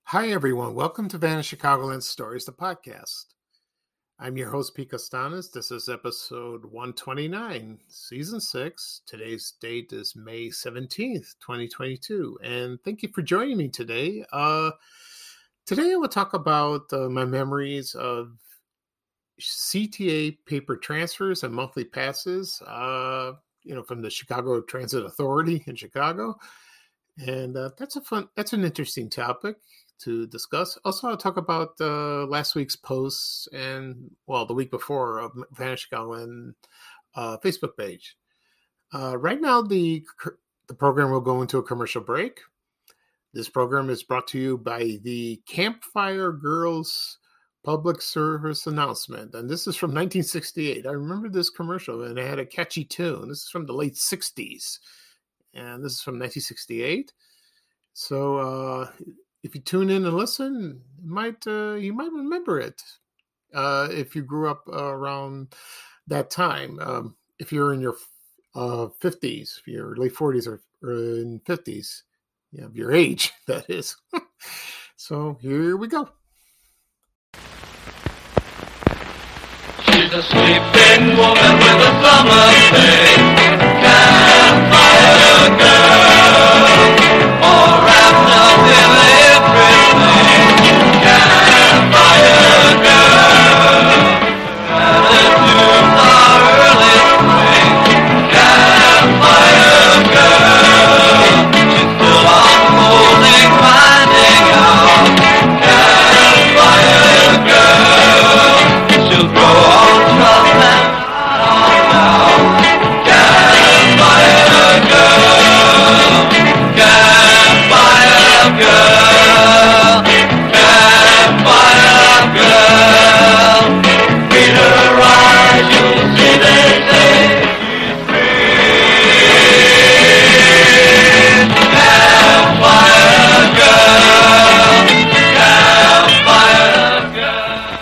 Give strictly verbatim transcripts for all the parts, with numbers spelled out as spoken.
Hi, everyone. Welcome to Vanished Chicagoland Stories, the podcast. I'm your host, Pete Costanas. This is episode one twenty-nine, season six. Today's date is May seventeenth, twenty twenty-two. And thank you for joining me today. Uh, today, I will talk about uh, my memories of C T A paper transfers and monthly passes, uh, you know, from the Chicago Transit Authority in Chicago. And uh, that's a fun, that's an interesting topic to discuss. Also, I'll talk about uh, last week's posts and, well, the week before of Vanished Chicagoland uh, Facebook page. Uh, right now, the the program will go into a commercial break. This program is brought to you by the Campfire Girls public service announcement. And this is from nineteen sixty-eight. I remember this commercial, and it had a catchy tune. This is from the late sixties. And this is from nineteen sixty-eight. So uh, if you tune in and listen, you might uh, you might remember it uh, if you grew up uh, around that time. Um, if you're in your uh, fifties, if you're late forties or, or in fifties, you have your age, that is. So here we go. She's a sleeping woman with a summer face. Campfire girl, all wrapped up in everything. Campfire girl, attitudes are early spring. Campfire girl, she's still unfolding, finding out. Campfire girl, she'll grow on trust and not on doubt. Campfire girl, campfire girl, campfire girl. Read her eyes, you'll see they say she's free. Campfire girl, campfire girl.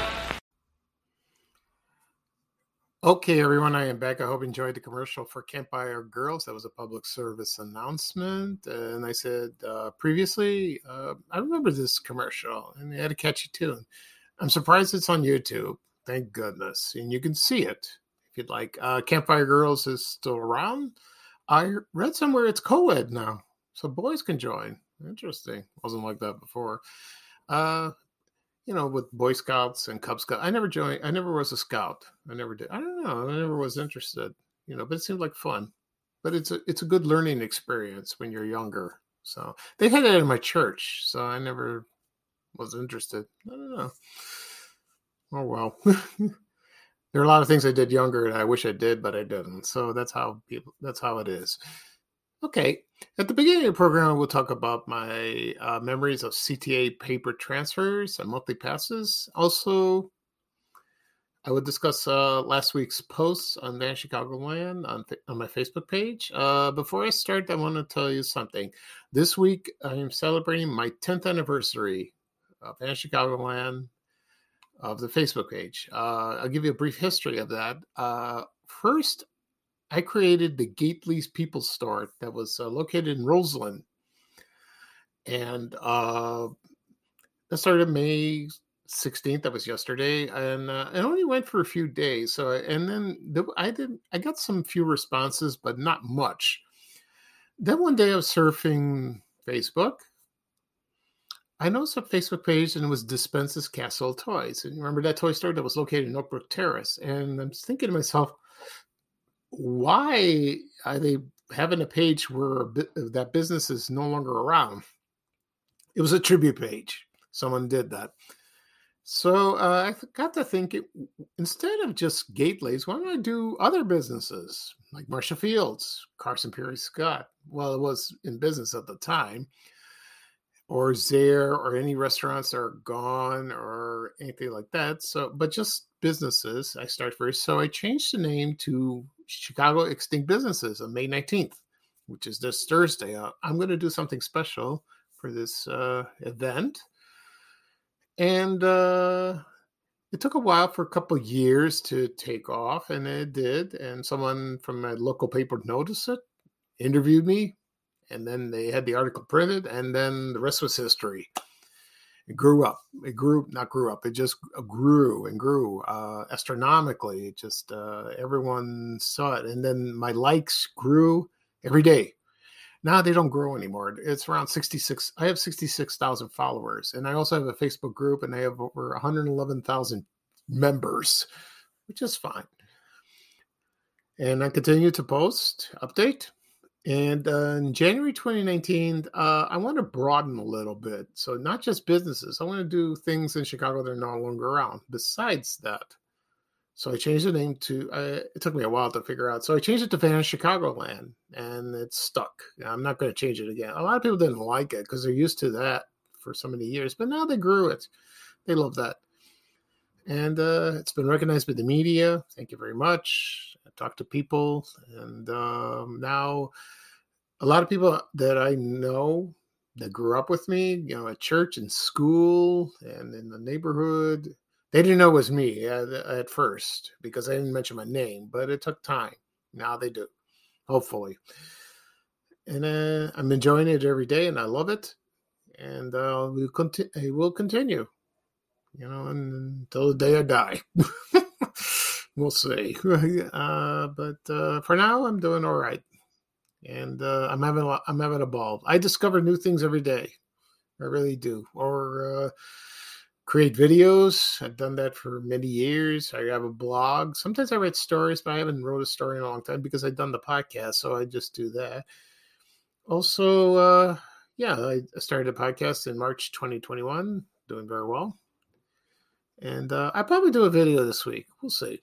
Okay, everyone, I am back. I hope you enjoyed the commercial for Campfire Girls. That was a public service announcement. And I said uh, previously, uh, I remember this commercial, and it had a catchy tune. I'm surprised it's on YouTube. Thank goodness. And you can see it if you'd like. Uh, Campfire Girls is still around. I read somewhere it's co-ed now, so boys can join. Interesting. Wasn't like that before. Uh, you know, with Boy Scouts and Cub Scouts. I never joined. I never was a scout. I never did. I don't know. I never was interested, you know, but it seemed like fun. But it's a, it's a good learning experience when you're younger. So they had it in my church, so I never was interested. I don't know. Oh, well. There are a lot of things I did younger and I wish I did, but I didn't. So that's how people, that's how it is. Okay. At the beginning of the program, we'll talk about my uh, memories of C T A paper transfers and monthly passes. Also, I would discuss uh, last week's posts on Vanished Chicagoland on, on my Facebook page. Uh, before I start, I want to tell you something. This week, I am celebrating my tenth anniversary of Vanished Chicagoland of the Facebook page. Uh, I'll give you a brief history of that. Uh, first, I created the Gately's People Store that was uh, located in Roseland. And uh, that started May sixteenth. That was yesterday. And uh, it only went for a few days. So, and then the, I did, I got some few responses, but not much. Then one day I was surfing Facebook. I noticed a Facebook page, and it was Dispense's Castle of Toys. And you remember that toy store that was located in Oakbrook Terrace? And I'm thinking to myself, why are they having a page where that business is no longer around? It was a tribute page. Someone did that. So uh, I got to think, it, instead of just Gately's, why don't I do other businesses like Marcia Fields, Carson Perry Scott? Well, it was in business at the time. Or Zare, or any restaurants that are gone, or anything like that. So, but just businesses. I start first. So I changed the name to Chicago Extinct Businesses on May nineteenth, which is this Thursday. Uh, I'm going to do something special for this uh, event. And uh, it took a while, for a couple of years, to take off, and it did. And someone from my local paper noticed it, interviewed me, and then they had the article printed, and then the rest was history. It grew up. It grew, not grew up. It just grew and grew uh, astronomically. It just, uh, everyone saw it. And then my likes grew every day. Now they don't grow anymore. It's around sixty-six. I have sixty-six thousand followers. And I also have a Facebook group, and I have over one hundred eleven thousand members, which is fine. And I continue to post, update. And uh, in January twenty nineteen, uh, I want to broaden a little bit. So not just businesses. I want to do things in Chicago that are no longer around. Besides that, so I changed the name to, uh, it took me a while to figure out. So I changed it to Vanish Chicagoland, and it's stuck. I'm not going to change it again. A lot of people didn't like it because they're used to that for so many years. But now they grew it. They love that. And uh, it's been recognized by the media. Thank you very much. I talked to people, and um, now a lot of people that I know that grew up with me, you know, at church and school and in the neighborhood, they didn't know it was me at, at first because I didn't mention my name, but it took time. Now they do, hopefully. And uh, I'm enjoying it every day, and I love it. And uh, we'll conti- I will continue. You know, until the day I die. We'll see. Uh, but uh, for now, I'm doing all right, and uh, I'm having a, I'm having a ball. I discover new things every day. I really do. Or uh, create videos. I've done that for many years. I have a blog. Sometimes I write stories, but I haven't wrote a story in a long time because I've done the podcast, so I just do that. Also, uh, yeah, I started a podcast in March twenty twenty-one. Doing very well. And uh, I'll probably do a video this week. We'll see.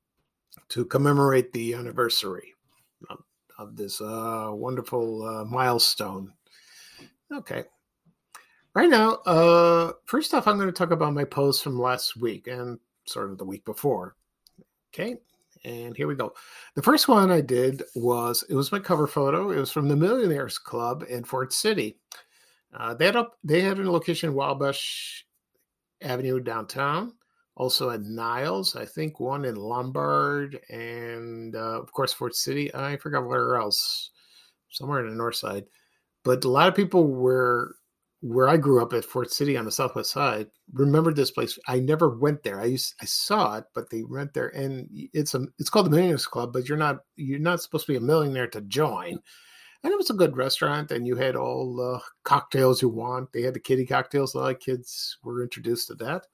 To commemorate the anniversary of, of this uh, wonderful uh, milestone. Okay. Right now, uh, first off, I'm going to talk about my post from last week and sort of the week before. Okay. And here we go. The first one I did was, it was my cover photo. It was from the Millionaires Club in Fort City. Uh, they, had up, they had a location in Wabash Avenue downtown, also at Niles, I think one in Lombard, and uh, of course Fort City. I forgot where else, somewhere in the north side. But a lot of people were where I grew up at Fort City on the southwest side remember this place. I never went there. I used I saw it, but they went there, and it's a it's called the Millionaires Club. But you're not you're not supposed to be a millionaire to join. And it was a good restaurant, and you had all the cocktails you want. They had the kiddie cocktails. A lot of kids were introduced to that.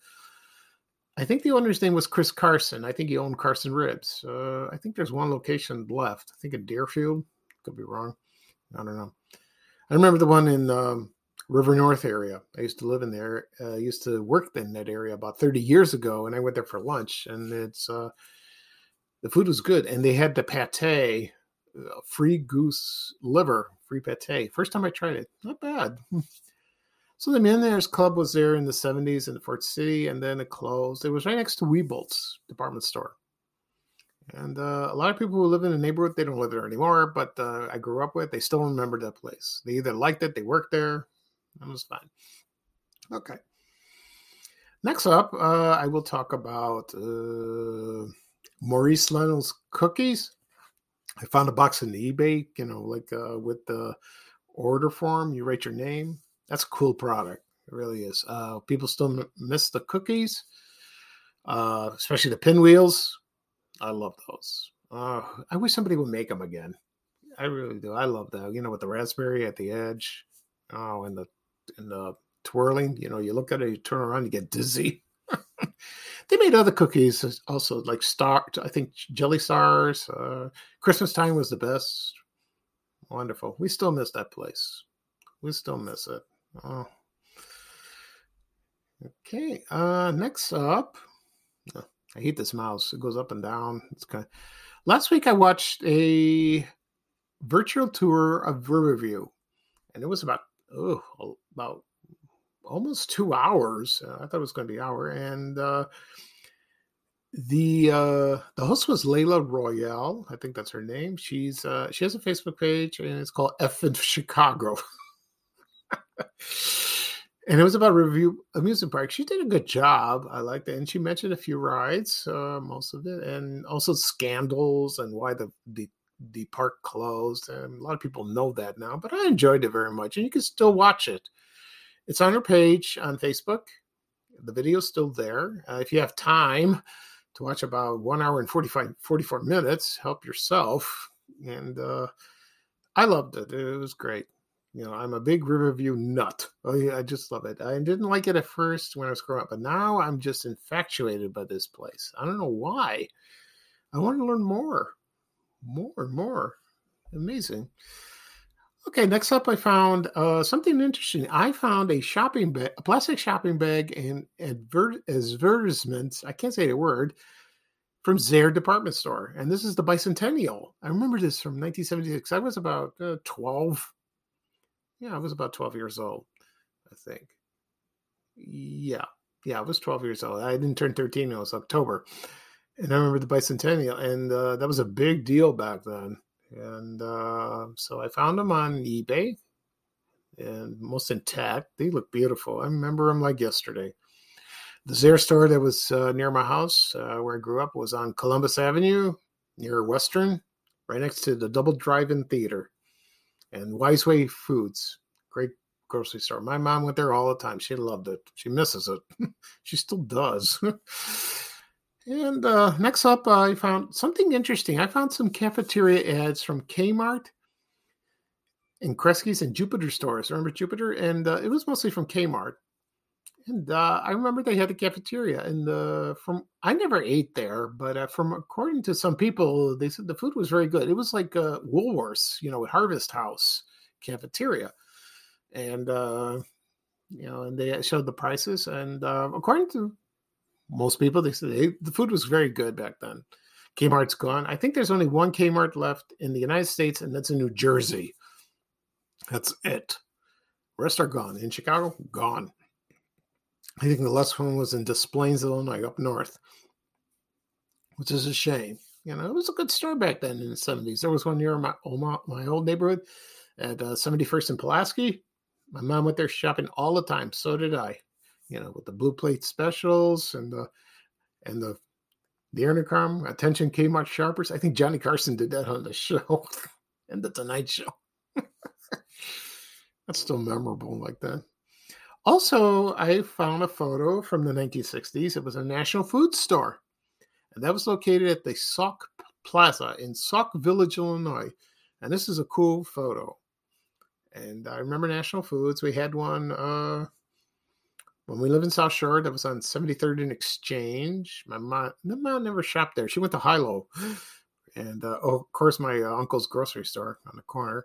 I think the owner's name was Chris Carson. I think he owned Carson Ribs. Uh, I think there's one location left. I think in Deerfield. Could be wrong. I don't know. I remember the one in um, River North area. I used to live in there. Uh, I used to work in that area about thirty years ago, and I went there for lunch. And it's uh, the food was good, and they had the pate. Uh, free goose liver, free pate. First time I tried it, not bad. So the Millionaires Club was there in the seventies in Fort City, and then it closed. It was right next to Weebolt's department store. And uh, a lot of people who live in the neighborhood, they don't live there anymore, but uh, I grew up with, they still remember that place. They either liked it, they worked there. That was fine. Okay. Next up, uh, I will talk about uh, Maurice Lennell's cookies. I found a box on eBay, you know, like uh, with the order form, you write your name. That's a cool product. It really is. Uh, people still m- miss the cookies, uh, especially the pinwheels. I love those. Uh, I wish somebody would make them again. I really do. I love that. You know, with the raspberry at the edge. Oh, and the and the twirling. You know, you look at it, you turn around, you get dizzy. They made other cookies also, like star. I think jelly stars. Uh, Christmas time was the best. Wonderful. We still miss that place. We still miss it. Oh. Okay. Uh, next up, oh, I hate this mouse. It goes up and down. It's kind of. Last week I watched a virtual tour of Riverview, and it was about oh about. almost two hours. Uh, I thought it was going to be an hour. And uh, the uh, the host was Layla Royale. I think that's her name. She's uh, she has a Facebook page, and it's called F in Chicago. And it was about Review Amusement Park. She did a good job. I liked it. And she mentioned a few rides, uh, most of it, and also scandals and why the, the the park closed. And a lot of people know that now, but I enjoyed it very much. And you can still watch it. It's on our page on Facebook. The video's still there. Uh, if you have time to watch about one hour and forty-five, forty-four minutes, help yourself. And uh, I loved it. It was great. You know, I'm a big Riverview nut. Oh, yeah, I just love it. I didn't like it at first when I was growing up, but now I'm just infatuated by this place. I don't know why. I want to learn more, more and more. Amazing. Okay, next up, I found uh, something interesting. I found a shopping bag, a plastic shopping bag, and advert- advertisement. I can't say the word. From Zayre Department Store, and this is the Bicentennial. I remember this from nineteen seventy-six. I was about uh, twelve. Yeah, I was about twelve years old, I think. Yeah, yeah, I was twelve years old. I didn't turn thirteen. It was October. And I remember the Bicentennial, and uh, that was a big deal back then. And uh, so I found them on eBay, and most intact. They look beautiful. I remember them like yesterday. The Zayre store that was uh, near my house, uh, where I grew up, was on Columbus Avenue, near Western, right next to the Double Drive-In Theater. And Wiseway Foods, great grocery store. My mom went there all the time. She loved it. She misses it. She still does. And uh, next up, uh, I found something interesting. I found some cafeteria ads from Kmart and Kresge's and Jupiter stores. Remember Jupiter? And uh, it was mostly from Kmart. And uh, I remember they had a cafeteria. And uh, from I never ate there, but uh, from according to some people, they said the food was very good. It was like uh, Woolworths, you know, at Harvest House cafeteria. And, uh, you know, and they showed the prices. And uh, according to most people, they said they, the food was very good back then. Kmart's gone. I think there's only one Kmart left in the United States, and that's in New Jersey. That's it. The rest are gone. In Chicago, gone. I think the last one was in Des Plaines, Illinois, up north, which is a shame. You know, it was a good store back then in the seventies. There was one near my old, my old neighborhood at uh, seventy-first and Pulaski. My mom went there shopping all the time. So did I. You know, with the blue plate specials and the and the the intercom. Attention Kmart shoppers. I think Johnny Carson did that on the show and the Tonight Show. That's still memorable like that. Also, I found a photo from the nineteen sixties. It was a National Food Store, and that was located at the Sauk Plaza in Sauk Village, Illinois. And this is a cool photo. And I remember National Foods. We had one uh, when we lived in South Shore. That was on seventy-third and Exchange. My mom, my mom never shopped there. She went to Hilo. And, uh, oh, of course, my uh, uncle's grocery store on the corner.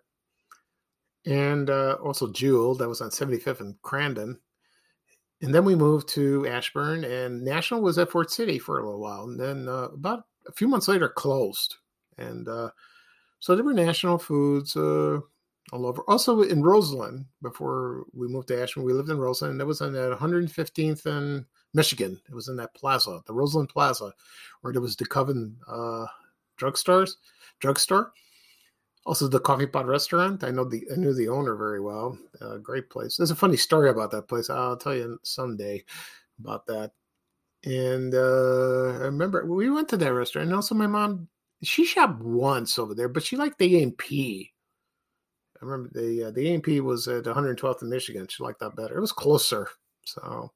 And uh, also Jewel, that was on seventy-fifth and Crandon. And then we moved to Ashburn, and National was at Fort City for a little while. And then uh, about a few months later, closed. And uh, so there were National Foods uh, all over. Also in Roseland, before we moved to Ashburn, we lived in Roseland. And that was on that one hundred fifteenth and Michigan. It was in that plaza, the Roseland Plaza, where there was the Coven uh, drugstores, drugstore. Also, the Coffee Pot Restaurant. I know the I knew the owner very well. Uh, great place. There's a funny story about that place. I'll tell you someday about that. And uh, I remember we went to that restaurant. And also, my mom, she shopped once over there, but she liked the A and P. I remember the uh, the A and P was at one hundred twelfth in Michigan. She liked that better. It was closer. So.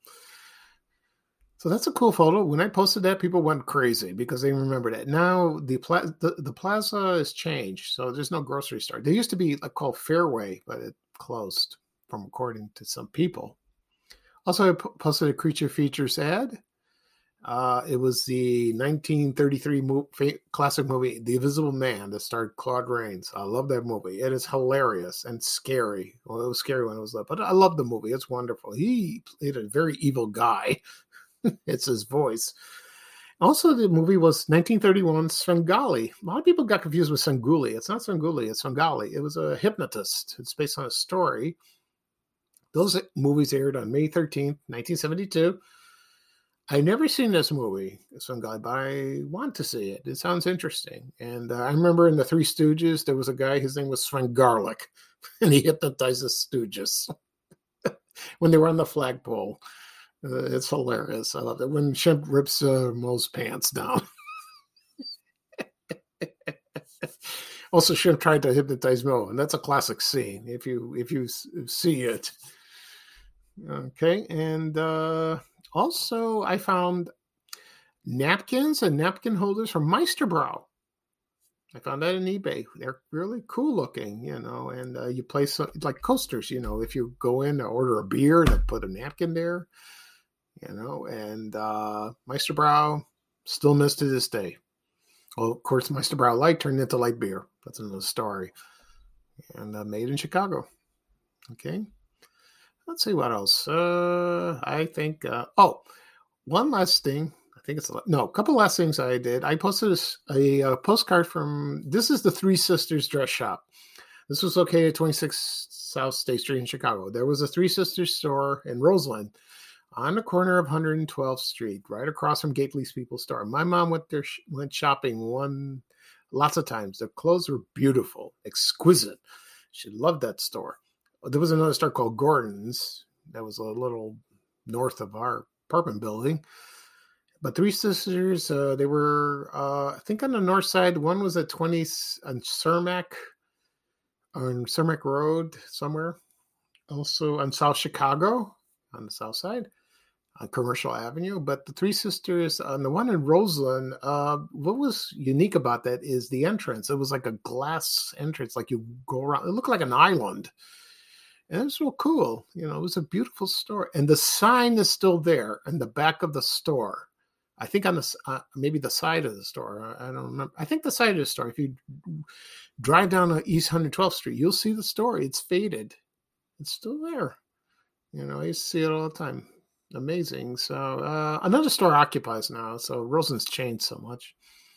So that's a cool photo. When I posted that, people went crazy because they remembered it. Now the, pla- the the plaza has changed, so there's no grocery store. There used to be like called Fairway, but it closed, from according to some people. Also, I p- posted a Creature Features ad. Uh, it was the nineteen thirty-three mo- fa- classic movie, The Invisible Man, that starred Claude Rains. I love that movie. It is hilarious and scary. Well, it was scary when it was up, but I love the movie. It's wonderful. He played a very evil guy. It's his voice. Also, the movie was nineteen thirty-one Svengali. A lot of people got confused with Svengoolie. It's not Svengoolie, it's Svengali. It was a hypnotist. It's based on a story. Those movies aired on May thirteenth, nineteen seventy-two. I've never seen this movie, Svengali, but I want to see it. It sounds interesting. And uh, I remember in the Three Stooges, there was a guy, his name was Svengarlic, and he hypnotized the Stooges when they were on the flagpole. Uh, it's hilarious. I love it. When Shemp rips uh, Moe's pants down. Also, Shemp tried to hypnotize Moe, and that's a classic scene. If you if you see it, Okay, and uh, also I found napkins and napkin holders from Meisterbrow. I found that on eBay. They're really cool looking, you know, and uh, you place some, like coasters, you know, if you go in to order a beer, to put a napkin there, you know, and uh, Meisterbrow still missed to this day. Well, of course, Meisterbrow Light turned into light beer. That's another story. And uh, made in Chicago. Okay. Let's see what else. Uh, I think, uh, oh, one last thing. I think it's, a, no, a couple last things I did. I posted a, a, a postcard from, this is the Three Sisters Dress Shop. This was located at twenty-six South State Street in Chicago. There was a Three Sisters store in Roseland on the corner of one hundred twelfth Street, right across from Gately's People's Store. My mom went there, went shopping one, lots of times. The clothes were beautiful, exquisite. She loved that store. There was another store called Gordon's that was a little north of our apartment building. But Three Sisters, uh, they were, uh, I think, on the north side. One was at twenty on Cermak, on Cermak Road somewhere. Also on South Chicago, on the south side, on Commercial Avenue. But the Three Sisters, on the one in Roseland, uh, what was unique about that is the entrance. It was like a glass entrance, like you go around. It looked like an island. And it was real cool. You know, it was a beautiful store. And the sign is still there in the back of the store. I think on the, uh, maybe the side of the store. I, I don't remember. I think the side of the store. If you drive down to East one hundred twelfth Street, you'll see the store. It's faded. It's still there. You know, I used to see it all the time. Amazing. So uh, another store occupies now. So Roseland's changed so much.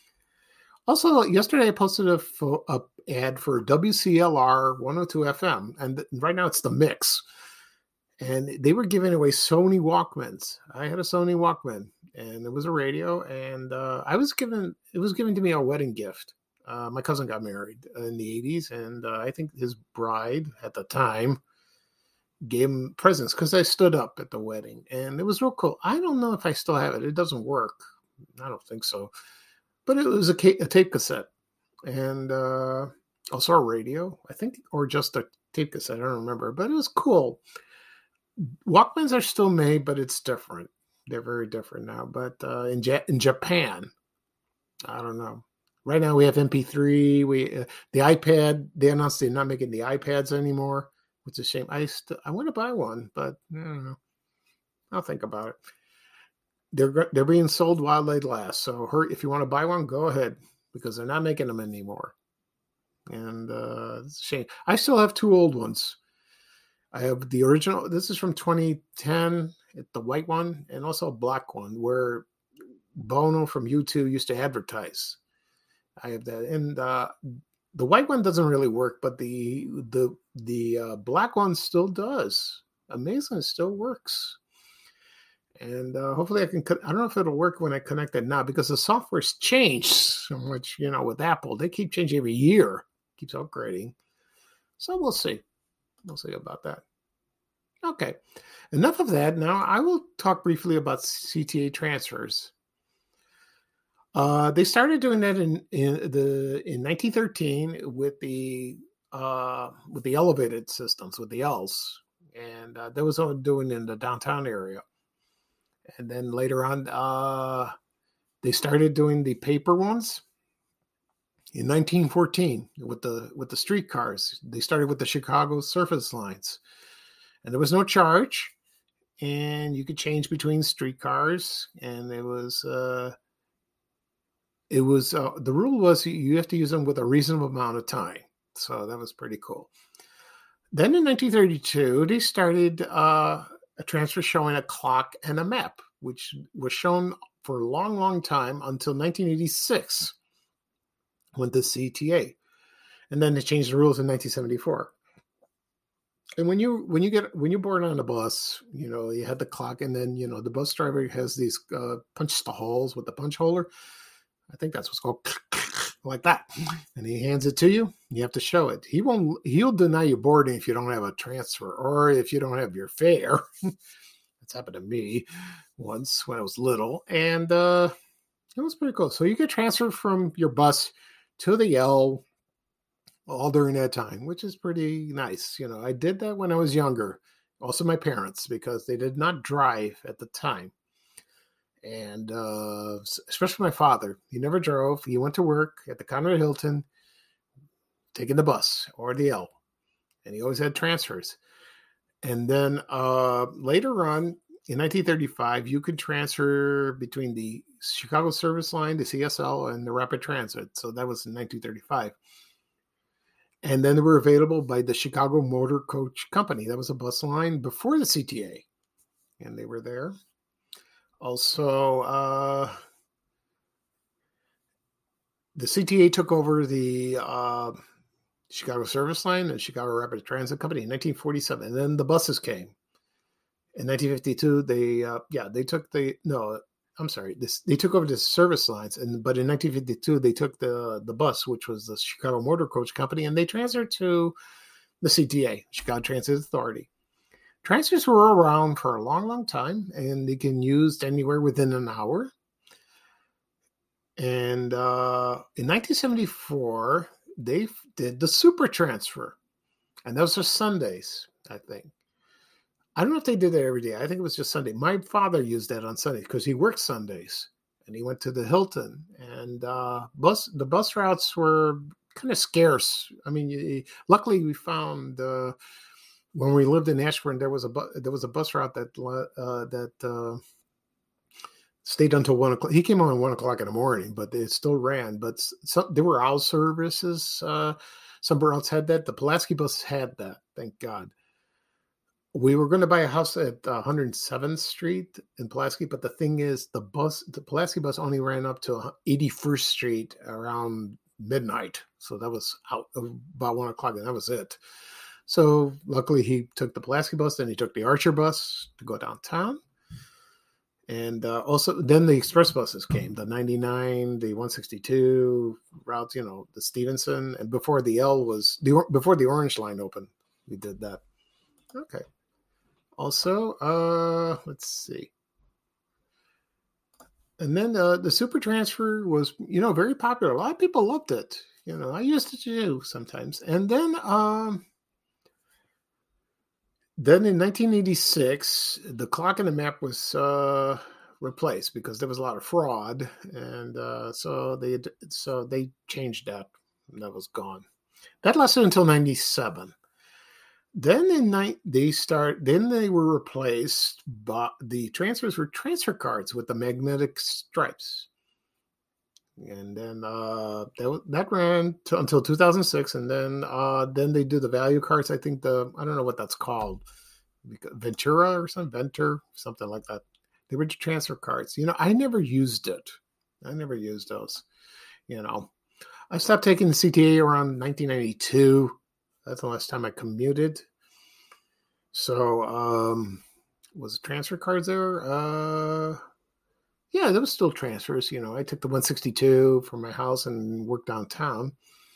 Also, yesterday I posted a, fo- a ad for W C L R one oh two F M, and th- right now it's the mix. And they were giving away Sony Walkmans. I had a Sony Walkman, and it was a radio, and uh, I was given it was given to me a wedding gift. Uh, my cousin got married in the eighties, and uh, I think his bride at the time gave him presents because I stood up at the wedding, and it was real cool. I don't know if I still have it. It doesn't work. I don't think so. But it was a, ca- a tape cassette, and uh, also a radio, I think, or just a tape cassette. I don't remember, but it was cool. Walkmans are still made, but it's different. They're very different now. But uh, in ja- in Japan, I don't know. Right now we have M P three. We uh, the iPad. They announced they're not making the iPads anymore, which is a shame. I st- I want to buy one, but I don't know. I'll think about it. They're they're being sold while they last. So hurry, if you want to buy one, go ahead, because they're not making them anymore. And uh, it's a shame. I still have two old ones. I have the original. This is from twenty ten, the white one, and also a black one where Bono from U two used to advertise. I have that, and uh, the white one doesn't really work, but the the the uh, black one still does. Amazing, it still works. And uh, hopefully I can, co- I don't know if it'll work when I connect it now, because the software's changed so much, you know, with Apple. They keep changing every year, keeps upgrading. So we'll see. We'll see about that. Okay. Enough of that. Now I will talk briefly about C T A transfers. Uh, they started doing that in, in the in nineteen thirteen with the uh, with the elevated systems, with the L's. And uh, that was only doing in the downtown area. And then later on, uh, they started doing the paper ones in nineteen fourteen with the with the streetcars. They started with the Chicago surface lines, and there was no charge, and you could change between streetcars. And it was uh, it was uh, the rule was you have to use them with a reasonable amount of time. So that was pretty cool. Then in nineteen thirty-two, they started uh, a transfer showing a clock and a map, which was shown for a long, long time until nineteen eighty-six, when the C T A, and then they changed the rules in nineteen seventy-four. And when you when you get when you board on a bus, you know you had the clock, and then you know the bus driver has these uh, punch the holes with the punch holder. I think that's what's called. Like that, and he hands it to you. You have to show it. He won't. He'll deny you boarding if you don't have a transfer, or if you don't have your fare. That's happened to me once when I was little, and uh, it was pretty cool. So you get transferred from your bus to the L all during that time, which is pretty nice. You know, I did that when I was younger, Also my parents, because they did not drive at the time. And uh, especially my father, he never drove. He went to work at the Conrad Hilton, taking the bus or the L, and he always had transfers. And then uh, later on, in nineteen thirty-five, you could transfer between the Chicago Service Line, the C S L, and the Rapid Transit. So that was in nineteen thirty-five. And then they were available by the Chicago Motor Coach Company. That was a bus line before the C T A. And they were there. Also, uh, the C T A took over the uh, Chicago Service Line and Chicago Rapid Transit Company in nineteen forty-seven. And then the buses came. In nineteen fifty-two, they, uh, yeah, they took the, no, I'm sorry, this, they took over the service lines. And But in nineteen fifty-two, they took the, the bus, which was the Chicago Motor Coach Company, and they transferred to the C T A, Chicago Transit Authority. Transfers were around for a long, long time, and they can used anywhere within an hour. And uh, in nineteen seventy-four, they did the super transfer, and those are Sundays, I think. I don't know if they did that every day. I think it was just Sunday. My father used that on Sundays because he worked Sundays, and he went to the Hilton. And uh, bus the bus routes were kind of scarce. I mean, you, luckily we found uh, when we lived in Ashburn, there was a bu- there was a bus route that uh, that uh, stayed until one o'clock. He came on at one o'clock in the morning, but it still ran. But some, there were owl services. Uh, somewhere else had that. The Pulaski bus had that. Thank God. We were going to buy a house at uh, one hundred seventh Street in Pulaski, but the thing is, the bus, the Pulaski bus only ran up to eighty-first Street around midnight. So that was out about one o'clock, and that was it. So luckily, he took the Pulaski bus, then he took the Archer bus to go downtown. And uh, also, then the express buses came, the ninety-nine, the one sixty-two routes, you know, the Stevenson. And before the L was, the before the Orange Line opened, we did that. Okay. Also, uh, let's see. And then uh, the super transfer was, you know, very popular. A lot of people loved it. You know, I used it to do sometimes. And then, um, then in nineteen eighty-six, the clock and the map was uh, replaced because there was a lot of fraud, and uh, so they so they changed that. And that was gone. That lasted until ninety-seven. Then in night they start. Then they were replaced by the transfers were transfer cards with the magnetic stripes, and then uh, that that ran to, until two thousand six. And then uh, then they do the value cards. I think the I don't know what that's called, Ventura or something, Venture, something like that. They were transfer cards. You know, I never used it. I never used those. You know, I stopped taking the C T A around nineteen ninety-two. That's the last time I commuted. So, um, was transfer cards there? Uh, yeah, there was still transfers. You know, I took the one sixty-two from my house and worked downtown.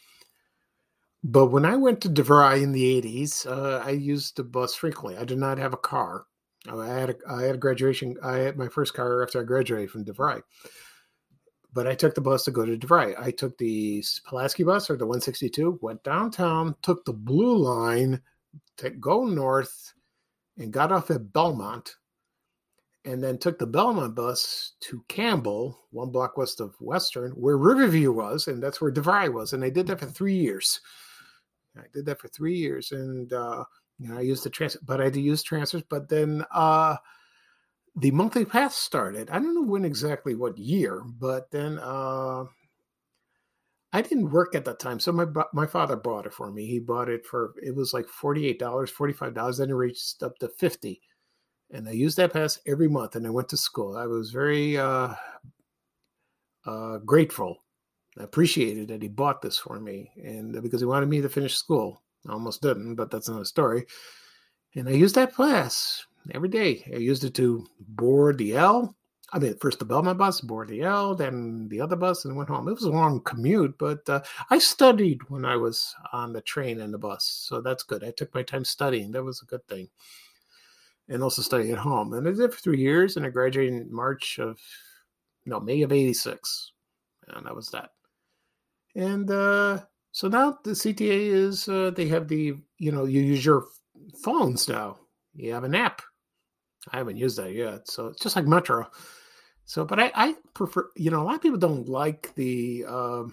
But when I went to DeVry in the eighties, uh, I used the bus frequently. I did not have a car. I had a, I had a graduation. I had my first car after I graduated from DeVry. But I took the bus to go to DeVry. I took the Pulaski bus or the one sixty-two, went downtown, took the blue line to go north, and got off at Belmont, and then took the Belmont bus to Campbell, one block west of Western, where Riverview was, and that's where DeVry was. And I did that for three years. I did that for three years, and uh, you know, I used the transfer, but I had to use transfers. But then uh, the monthly pass started. I don't know when exactly, what year, but then uh, I didn't work at that time, so my my father bought it for me. He bought it for, it was like forty-eight dollars, forty-five dollars, then it reached up to fifty dollars. And I used that pass every month, and I went to school. I was very uh, uh, grateful. I appreciated that he bought this for me, and because he wanted me to finish school. I almost didn't, but that's another story. And I used that pass every day. I used it to board the L. I mean, first the Belmont bus, board the L, then the other bus, and went home. It was a long commute, but uh, I studied when I was on the train and the bus, so that's good. I took my time studying. That was a good thing. And also studying at home. And I did it for three years, and I graduated in March of, no, May of eighty-six. And that was that. And uh, so now the C T A is, uh, they have the, you know, you use your phones now. you have an app. I haven't used that yet. So it's just like Metro. So, but I, I prefer, you know, a lot of people don't like the, um,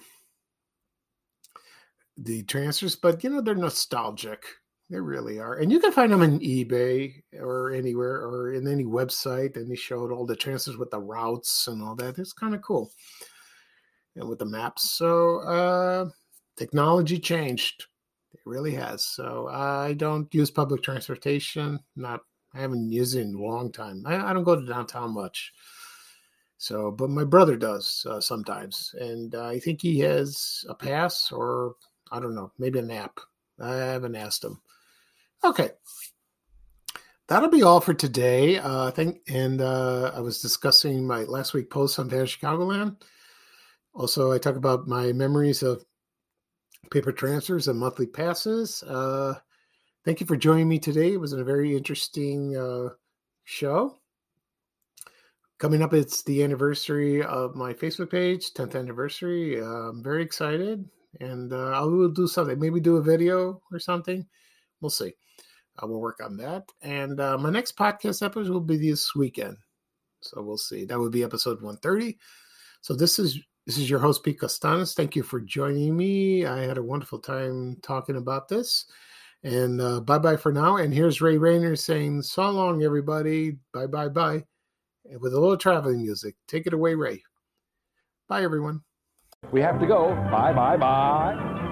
the transfers, but you know, they're nostalgic. They really are. And you can find them in eBay or anywhere or in any website. And they showed all the transfers with the routes and all that. It's kind of cool. And with the maps. So, uh, technology changed. It really has. So I don't use public transportation. Not, I haven't used it in a long time. I, I don't go to downtown much. So, but my brother does uh, sometimes. And uh, I think he has a pass or I don't know, maybe an app. I haven't asked him. Okay. That'll be all for today. Uh, I think, and uh, I was discussing my last week post on Vanished Chicagoland. Also, I talk about my memories of paper transfers and monthly passes. Uh, thank you for joining me today. It was a very interesting uh, show. Coming up, it's the anniversary of my Facebook page, tenth anniversary. Uh, I'm very excited, and uh, I will do something. Maybe do a video or something. We'll see. I will work on that. And uh, my next podcast episode will be this weekend. So we'll see. That would be episode one thirty. So this is this is your host, Pete Costanis. Thank you for joining me. I had a wonderful time talking about this. And uh, bye-bye for now. And here's Ray Rayner saying, so long, everybody. Bye-bye-bye. And with a little traveling music. Take it away, Ray. Bye, everyone. We have to go. Bye, bye, bye.